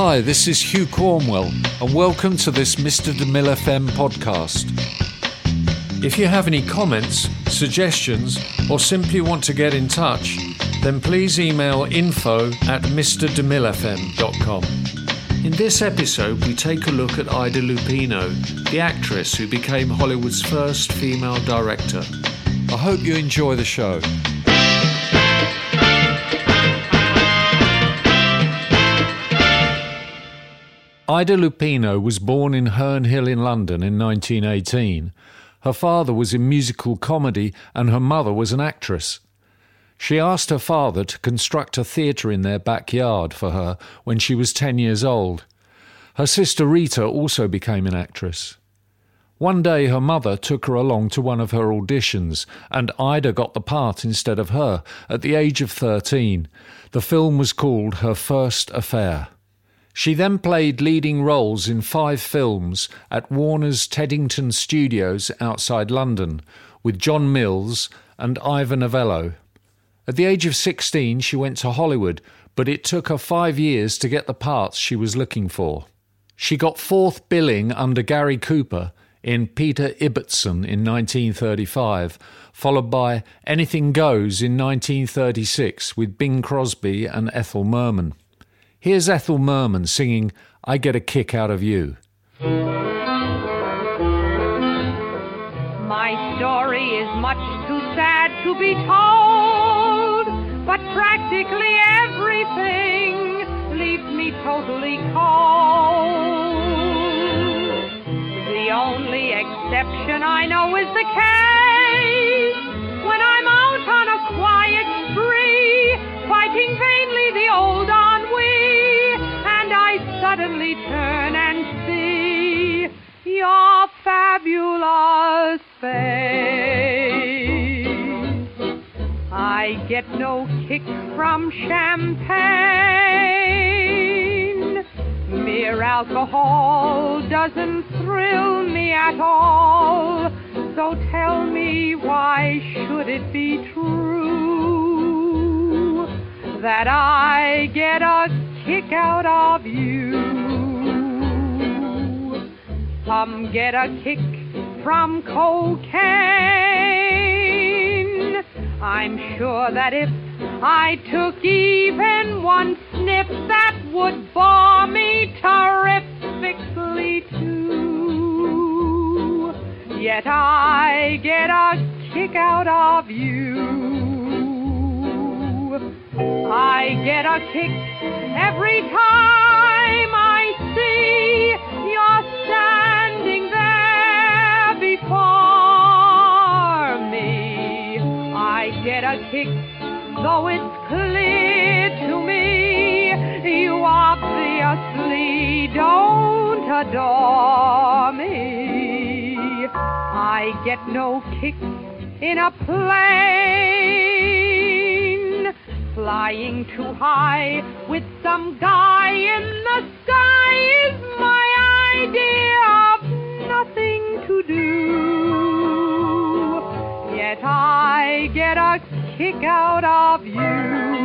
Hi, this is Hugh Cornwell, and welcome to this Mr. DeMille FM podcast. If you have any comments, suggestions, or simply want to get in touch, then please email info@mrdemillefm.com. In this episode, we take a look at Ida Lupino, the actress who became Hollywood's first female director. I hope you enjoy the show. Ida Lupino was born in Herne Hill in London in 1918. Her father was in musical comedy and her mother was an actress. She asked her father to construct a theatre in their backyard for her when she was 10 years old. Her sister Rita also became an actress. One day her mother took her along to one of her auditions and Ida got the part instead of her at the age of 13. The film was called Her First Affair. She then played leading roles in 5 films at Warner's Teddington Studios outside London with John Mills and Ivor Novello. At the age of 16, she went to Hollywood, but it took her 5 years to get the parts she was looking for. She got 4th billing under Gary Cooper in Peter Ibbotson in 1935, followed by Anything Goes in 1936 with Bing Crosby and Ethel Merman. Here's Ethel Merman singing I Get a Kick Out of You. My story is much too sad to be told, but practically everything leaves me totally cold. The only exception I know is the case when I'm out on a quiet spree, fighting vainly the old ennui, and I suddenly turn and see your fabulous face. I get no kick from champagne. Mere alcohol doesn't thrill me at all. So tell me, why should it be true that I get a kick out of you? Some get a kick from cocaine. I'm sure that if I took even one sniff, that would bore me terrifically too. Yet I get a kick out of you. I get a kick every time I see you're standing there before me. I get a kick, though it's clear to me you obviously don't adore me. I get no kick in a plane, flying too high with some guy in the sky is my idea of nothing to do. Yet I get a kick out of you.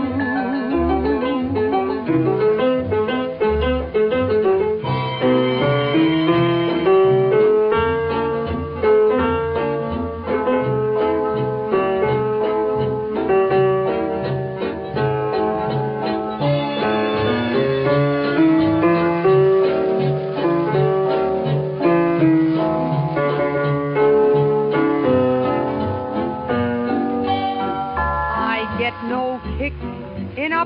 In a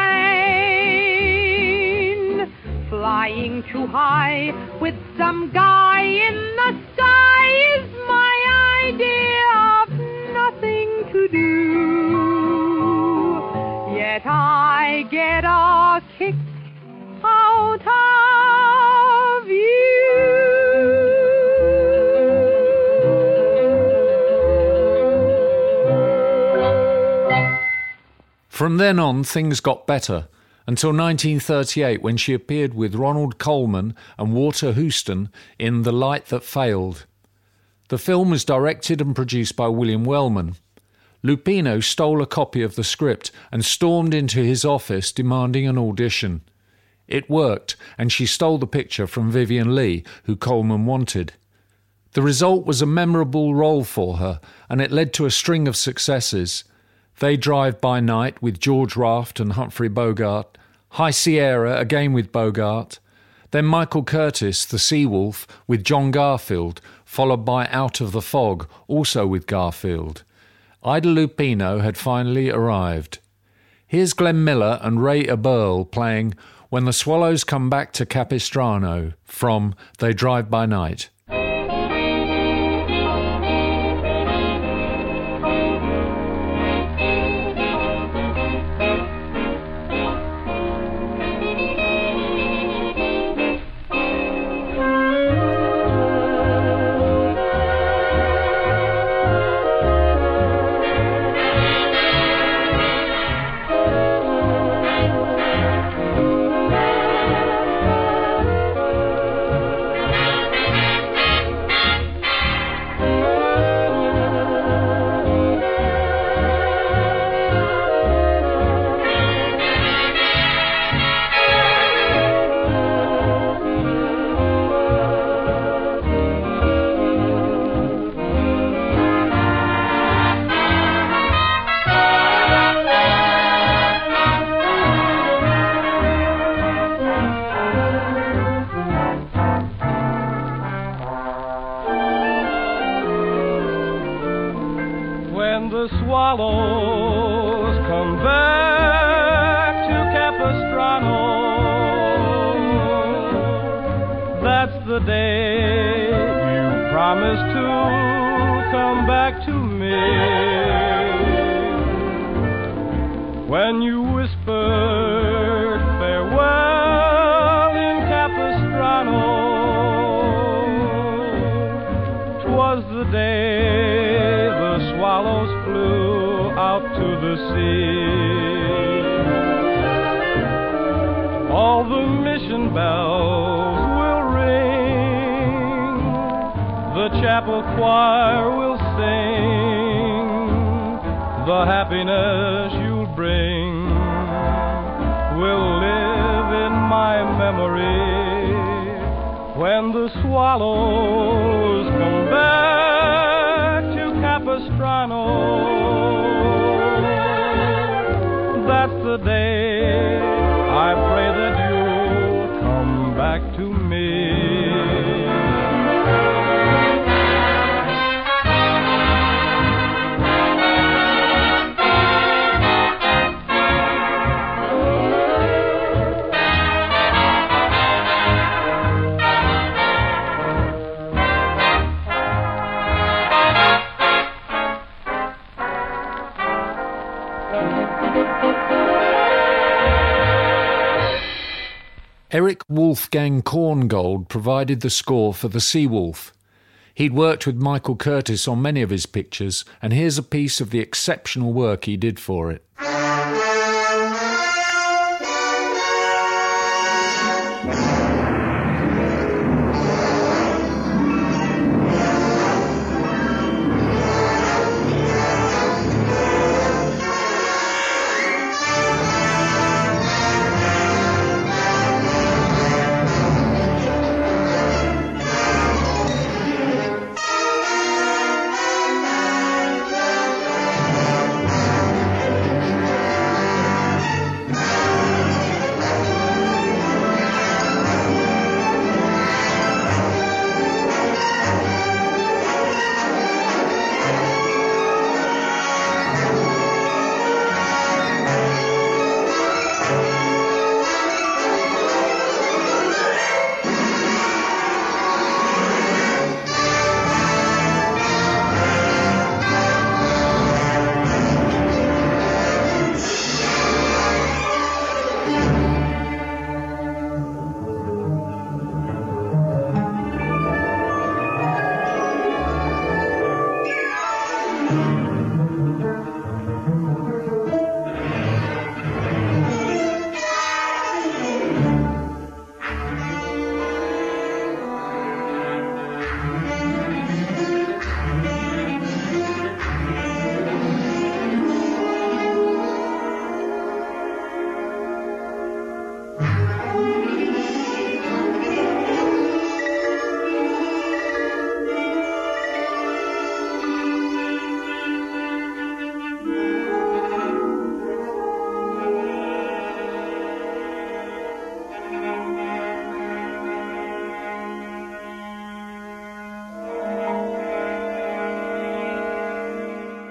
plane, flying too high with some guy in the sky is my idea of nothing to do. Yet I get a kick out of you. From then on, things got better, until 1938 when she appeared with Ronald Colman and Walter Huston in The Light That Failed. The film was directed and produced by William Wellman. Lupino stole a copy of the script and stormed into his office demanding an audition. It worked, and she stole the picture from Vivien Leigh, who Coleman wanted. The result was a memorable role for her, and it led to a string of successes. They Drive by Night with George Raft and Humphrey Bogart, High Sierra again with Bogart, then Michael Curtis, The Seawolf, with John Garfield, followed by Out of the Fog, also with Garfield. Ida Lupino had finally arrived. Here's Glenn Miller and Ray Eberl playing When the Swallows Come Back to Capistrano from They Drive by Night. Swallows come back to Capistrano. That's the day you promised to come back to me. When you whispered farewell in Capistrano, 'twas the day the swallows flew out to the sea. All the mission bells will ring, the chapel choir will sing, the happiness you'll bring will live in my memory. When the swallows come back to Capistrano, that's the day I pray that you'll come back to me. Eric Wolfgang Korngold provided the score for The Seawolf. He'd worked with Michael Curtis on many of his pictures, and here's a piece of the exceptional work he did for it.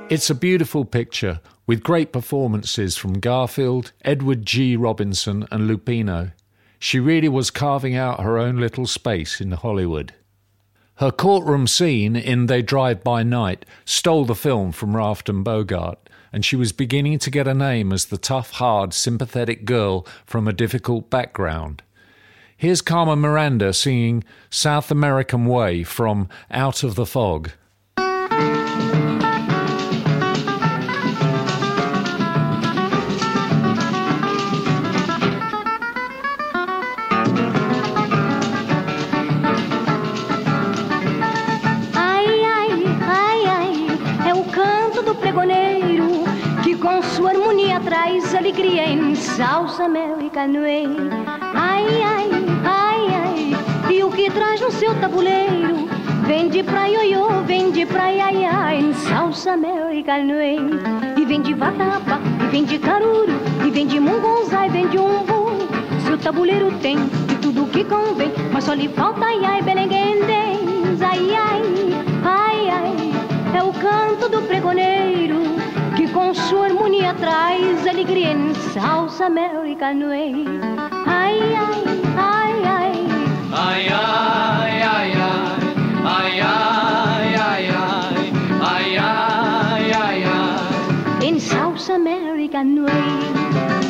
It's a beautiful picture with great performances from Garfield, Edward G. Robinson and Lupino. She really was carving out her own little space in Hollywood. Her courtroom scene in They Drive By Night stole the film from Raft and Bogart, and she was beginning to get a name as the tough, hard, sympathetic girl from a difficult background. Here's Carmen Miranda singing South American Way from Out of the Fog. Com sua harmonia traz alegria em South American Way. Ai, ai, ai, ai. E o que traz no seu tabuleiro vem de pra ioiô, vem de pra iaiá em South American Way. E vem de vatapa, e vem de caruru, e vem de mungunzá, e vem de umbu. Seu tabuleiro tem de tudo que convém, mas só lhe falta ai, ai, belenguendens. Ai, ai, ai, ai. É o canto do pregoneiro que com sua harmonia traz alegria em South American Way. Ai, ai, ai, ai. Ai, ai, ai, ai. Ai, ai, ai, ai. Ai, ai, ai, ai. In South American Way.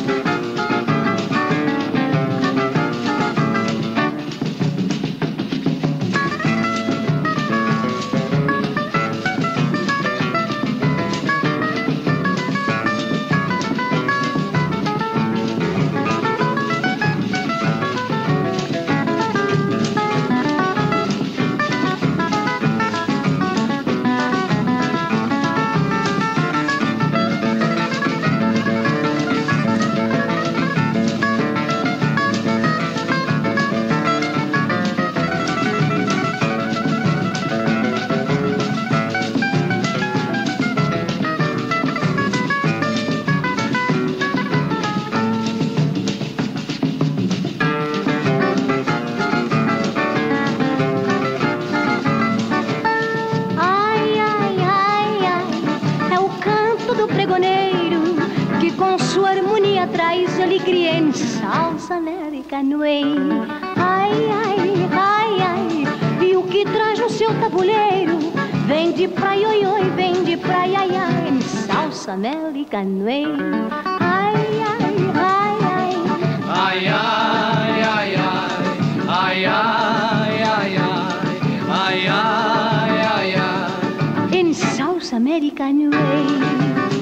South American Way. Ai, ai, ai, ai. E o que traz no seu tabuleiro vem de pra ioiô e vem de pra iaiá em South American Way. Ai, ai, ai, ai. Ai, ai, ai, ai. Ai, ai, ai, ai. Ai, ai, ai, ai. In South American Way.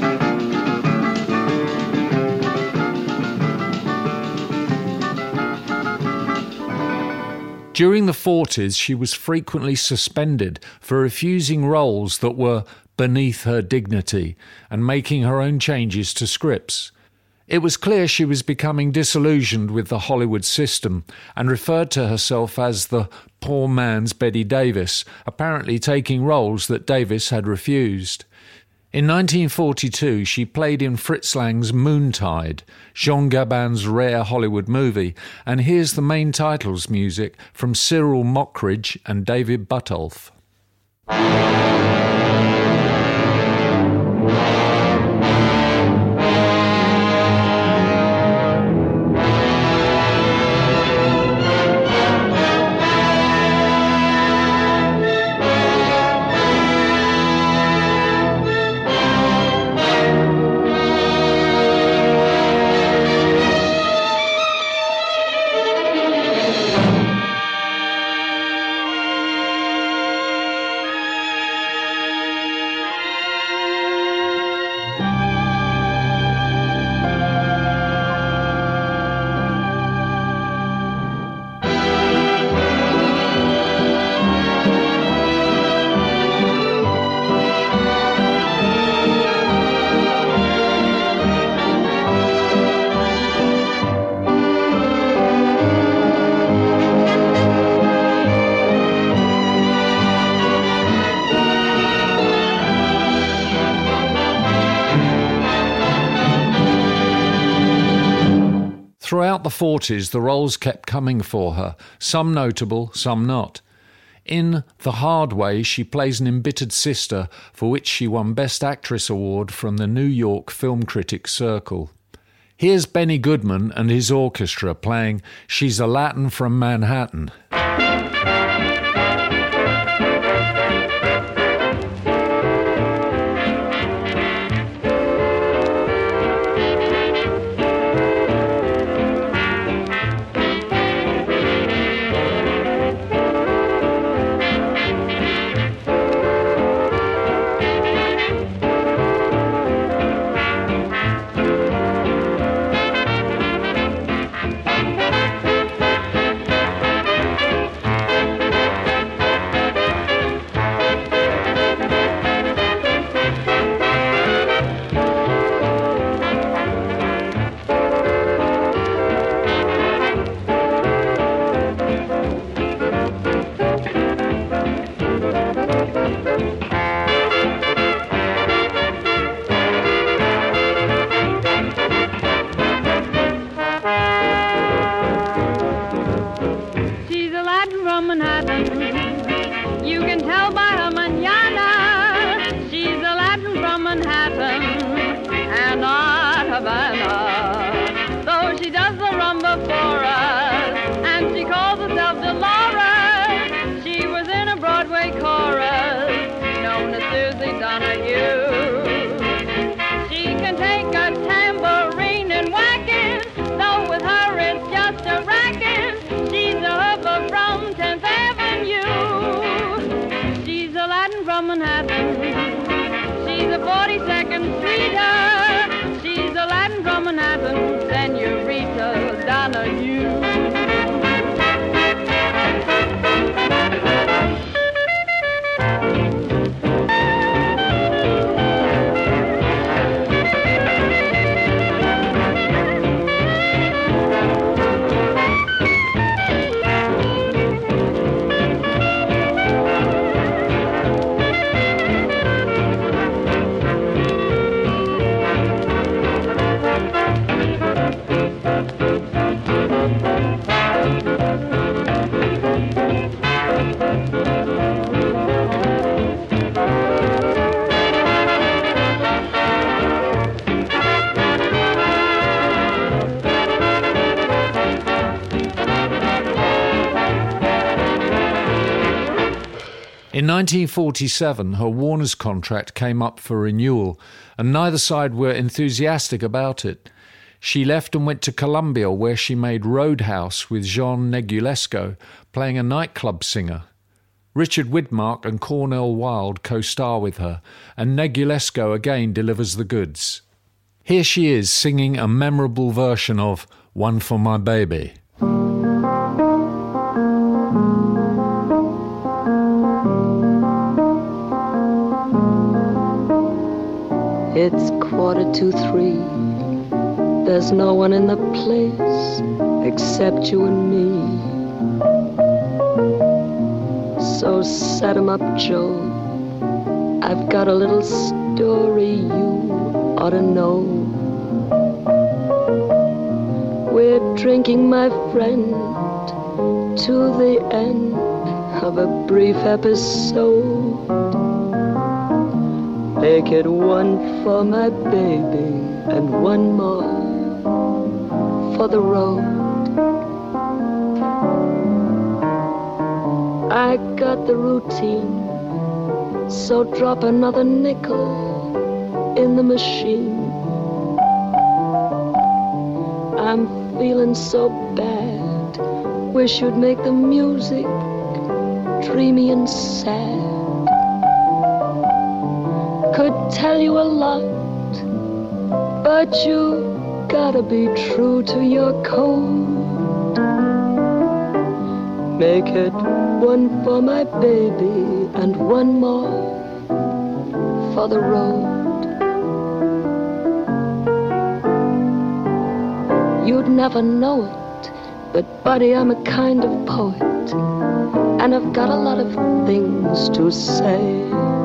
During the 40s, she was frequently suspended for refusing roles that were beneath her dignity and making her own changes to scripts. It was clear she was becoming disillusioned with the Hollywood system and referred to herself as the poor man's Bette Davis, apparently taking roles that Davis had refused. In 1942, she played in Fritz Lang's Moontide, Jean Gabin's rare Hollywood movie, and here's the main titles music from Cyril Mockridge and David Buttolph. Throughout the 40s, the roles kept coming for her, some notable, some not. In The Hard Way, she plays an embittered sister, for which she won Best Actress award from the New York Film Critics Circle. Here's Benny Goodman and his orchestra playing She's a Latin from Manhattan. In 1947, her Warner's contract came up for renewal, and neither side were enthusiastic about it. She left and went to Columbia, where she made Roadhouse with Jean Negulesco, playing a nightclub singer. Richard Widmark and Cornel Wilde co-star with her, and Negulesco again delivers the goods. Here she is singing a memorable version of One for My Baby. It's 2:45. There's no one in the place except you and me. So set 'em up, Joe. I've got a little story you ought to know. We're drinking, my friend, to the end of a brief episode. Make it one for my baby and one more for the road. I got the routine, so drop another nickel in the machine. I'm feeling so bad, wish you'd make the music dreamy and sad. Could tell you a lot, but you gotta be true to your code. Make it one for my baby and one more for the road. You'd never know it, but buddy, I'm a kind of poet, and I've got a lot of things to say.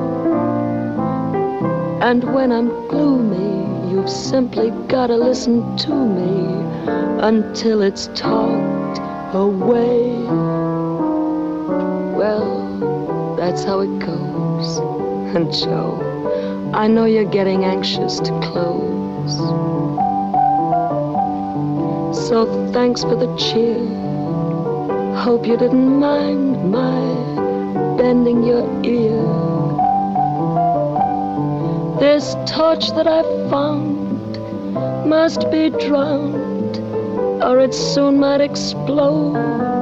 And when I'm gloomy, you've simply gotta listen to me until it's talked away. Well, That's how it goes. And Joe, I know you're getting anxious to close. So thanks for the cheer. Hope you didn't mind my bending your ear. This torch that I found must be drowned, or it soon might explode.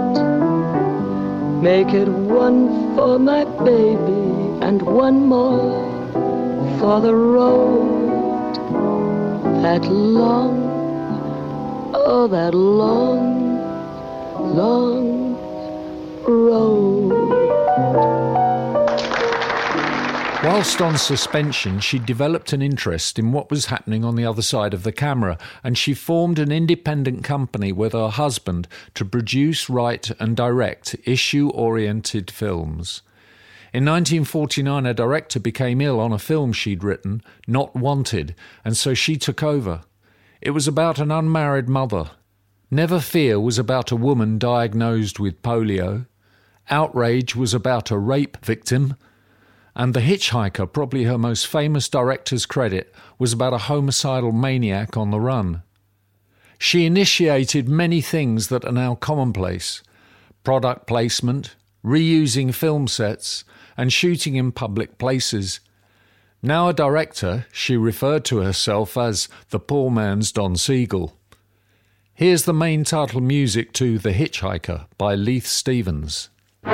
Make it one for my baby and one more for the road. That long, oh, that long, long road. Whilst on suspension, she developed an interest in what was happening on the other side of the camera, and she formed an independent company with her husband to produce, write and direct issue-oriented films. In 1949, a director became ill on a film she'd written, Not Wanted, and so she took over. It was about an unmarried mother. Never Fear was about a woman diagnosed with polio. Outrage was about a rape victim. And The Hitchhiker, probably her most famous director's credit, was about a homicidal maniac on the run. She initiated many things that are now commonplace: product placement, reusing film sets, and shooting in public places. Now a director, she referred to herself as the poor man's Don Siegel. Here's the main title music to The Hitchhiker by Leith Stevens.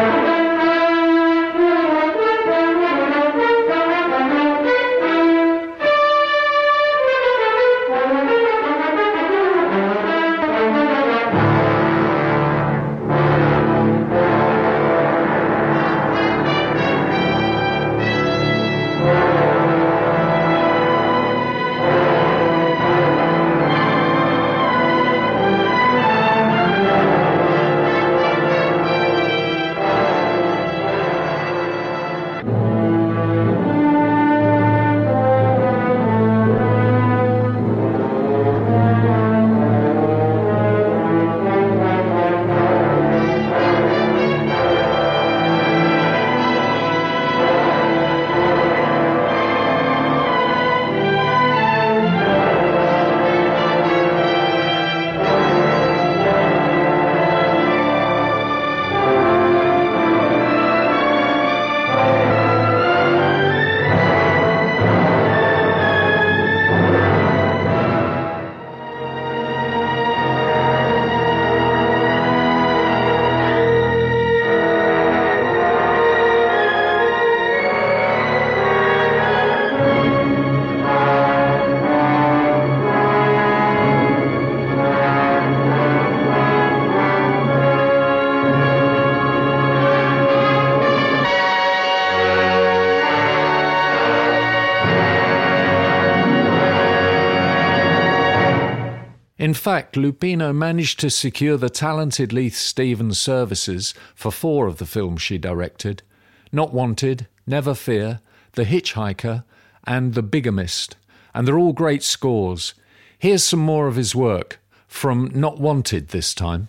In fact, Lupino managed to secure the talented Leith Stevens services for 4 of the films she directed: Not Wanted, Never Fear, The Hitchhiker and The Bigamist, and they're all great scores. Here's some more of his work, from Not Wanted this time.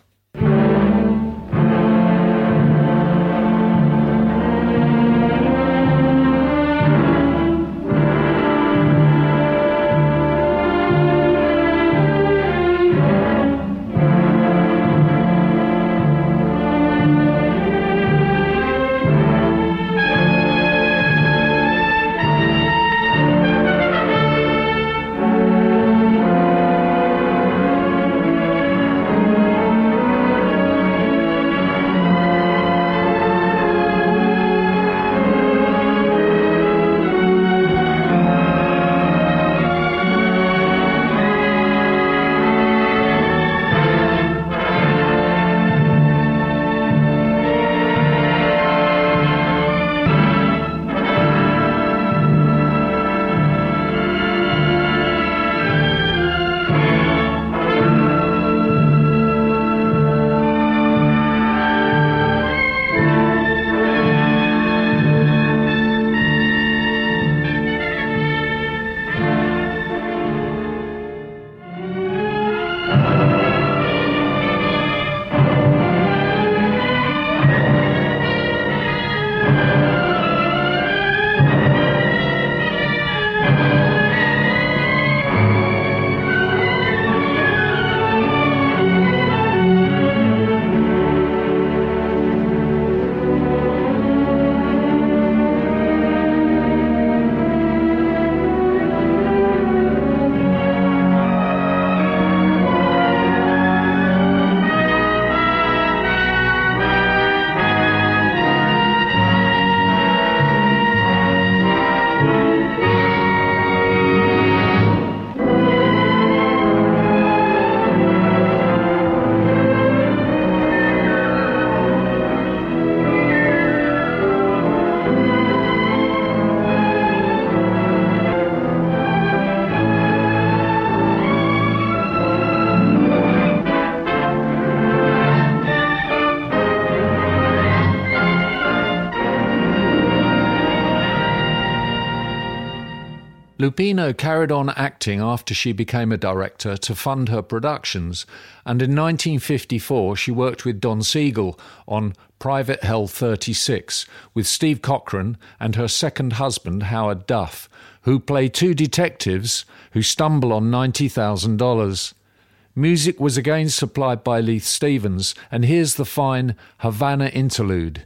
Lupino carried on acting after she became a director to fund her productions, and in 1954 she worked with Don Siegel on Private Hell 36 with Steve Cochran and her second husband Howard Duff, who play two detectives who stumble on $90,000. Music was again supplied by Leith Stevens, and here's the fine Havana interlude.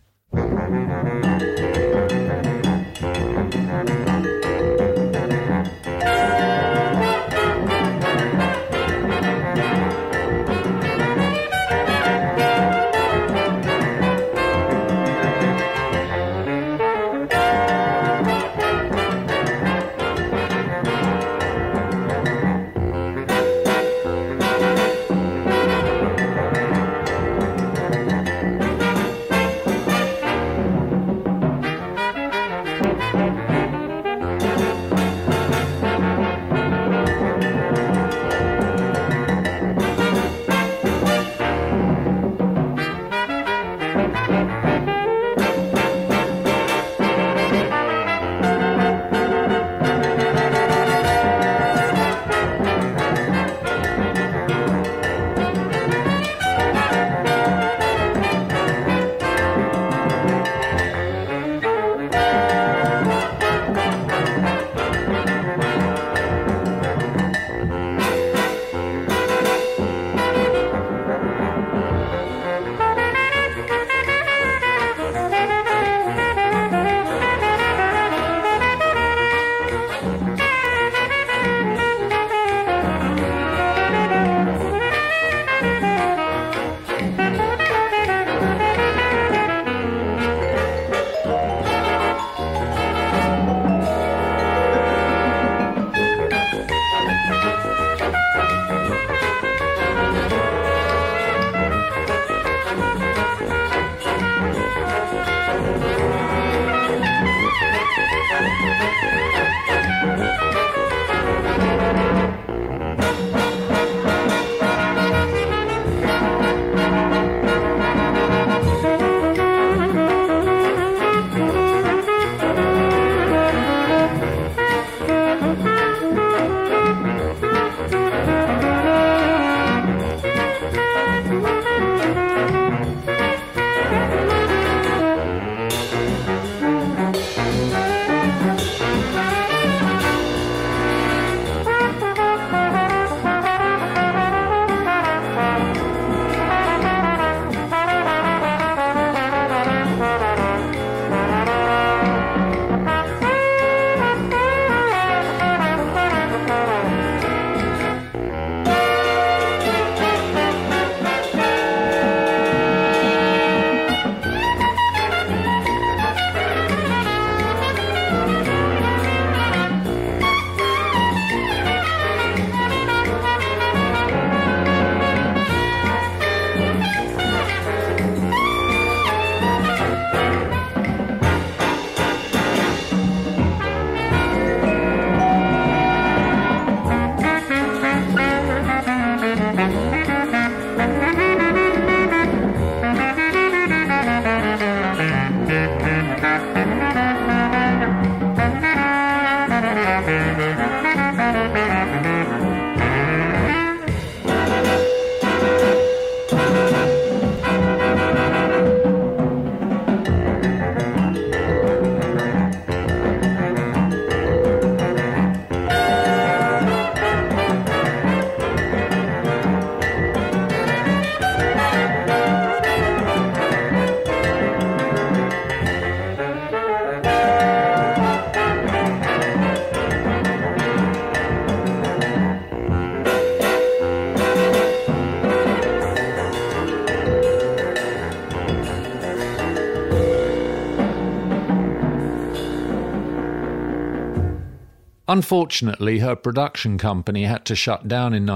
Unfortunately, her production company had to shut down in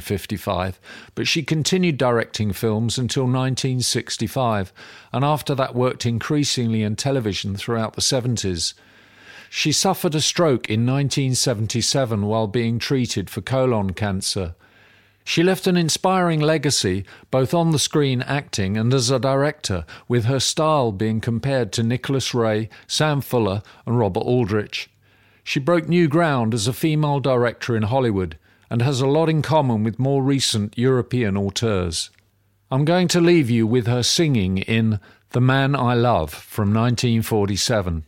1955, but she continued directing films until 1965, and after that worked increasingly in television throughout the 70s. She suffered a stroke in 1977 while being treated for colon cancer. She left an inspiring legacy, both on the screen acting and as a director, with her style being compared to Nicholas Ray, Sam Fuller and Robert Aldrich. She broke new ground as a female director in Hollywood and has a lot in common with more recent European auteurs. I'm going to leave you with her singing in The Man I Love from 1947.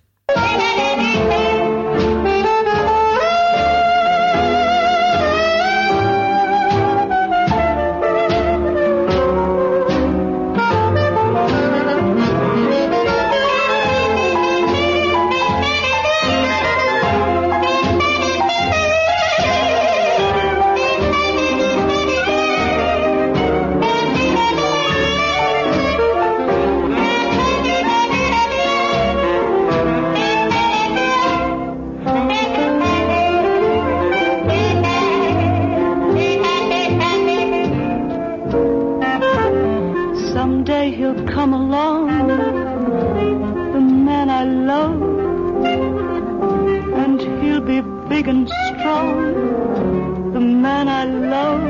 Someday he'll come along, the man I love, and he'll be big and strong, the man I love.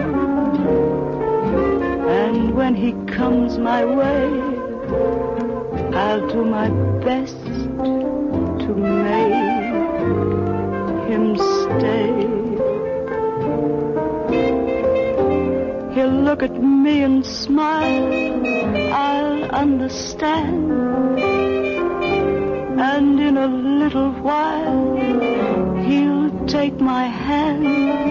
And when he comes my way, I'll do my best to make him stay. He'll look at me and smile, I'll understand, and in a little while he'll take my hand.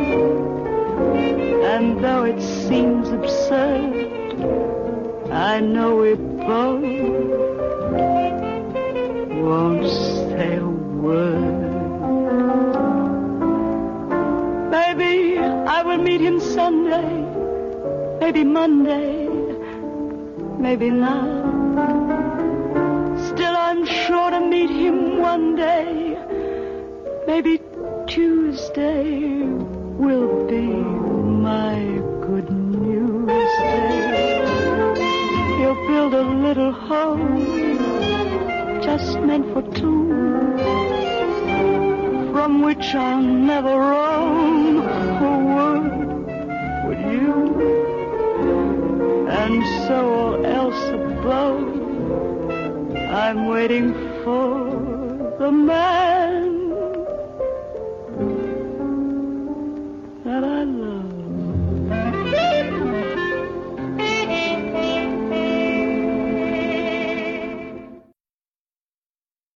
And though it seems absurd, I know we both won't say a word. Maybe I will meet him Sunday, maybe Monday, maybe not. Still I'm sure to meet him one day. Maybe Tuesday will be my good news day. He'll build a little home just meant for two, from which I'll never roam. Oh, would you? And so all else above, I'm waiting for the man